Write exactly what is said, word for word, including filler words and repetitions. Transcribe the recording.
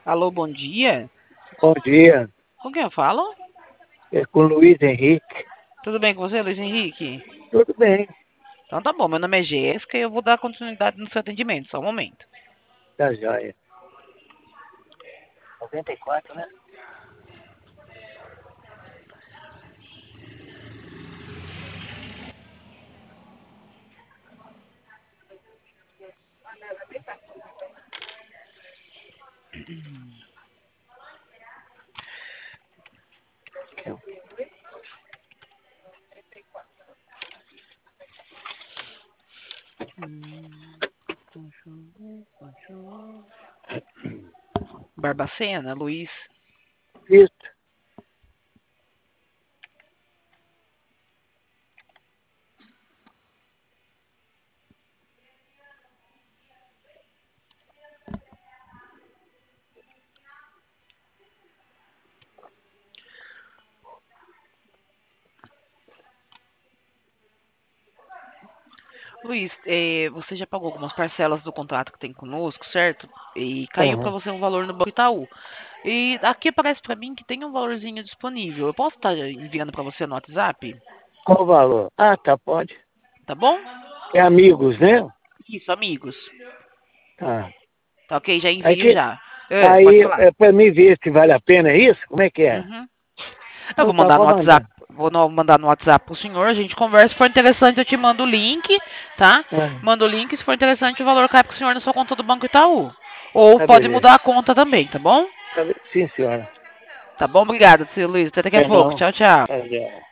Alô, bom dia. Bom dia, Com quem eu falo? é com o Luiz Henrique. Tudo bem com você, Luiz Henrique? Tudo bem, Então tá bom, meu nome é Jéssica e eu vou dar continuidade no seu atendimento, só um momento. tá joia. noventa e quatro, né? Barbacena, Luiz. Isso. Luiz, eh, você já pagou algumas parcelas do contrato que tem conosco, certo? E caiu para Aham. você um valor no Banco Itaú. E aqui aparece para mim que tem um valorzinho disponível. Eu posso estar enviando para você no WhatsApp? Qual o valor? Ah, tá, pode. Tá bom? É amigos, né? Isso, amigos. Tá. Tá ok? Já Aí, envio que, já. É, pode aí falar. é pra mim ver se vale a pena, é isso? Como é que é? Uhum. Eu Então vou tá, mandar no pode WhatsApp, mandar. vou no- mandar no WhatsApp pro senhor, a gente conversa, se for interessante eu te mando o link, tá? Ah, Mando o link, se for interessante o valor cai pro senhor na sua conta do Banco Itaú. Ou tá, pode beleza. mudar a conta também, tá bom? Tá, be- sim, senhora. Tá bom, obrigado, seu Luiz. Até daqui a É pouco. não. Tchau, tchau. Tá,